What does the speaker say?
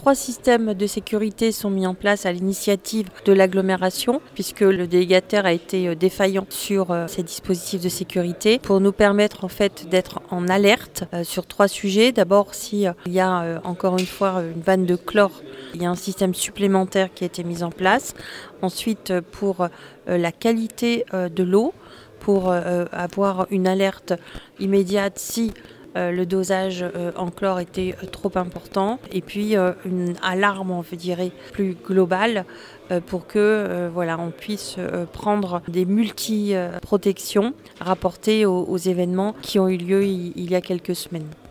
3 systèmes de sécurité sont mis en place à l'initiative de l'agglomération, puisque le délégataire a été défaillant sur ces dispositifs de sécurité, pour nous permettre en fait d'être en alerte sur 3 sujets. D'abord, s'il y a encore une fois une vanne de chlore, il y a un système supplémentaire qui a été mis en place. Ensuite, pour la qualité de l'eau, pour avoir une alerte immédiate si le dosage en chlore était trop important, et puis une alarme, on dirait, plus globale pour que on puisse prendre des multi-protections rapportées aux événements qui ont eu lieu il y a quelques semaines.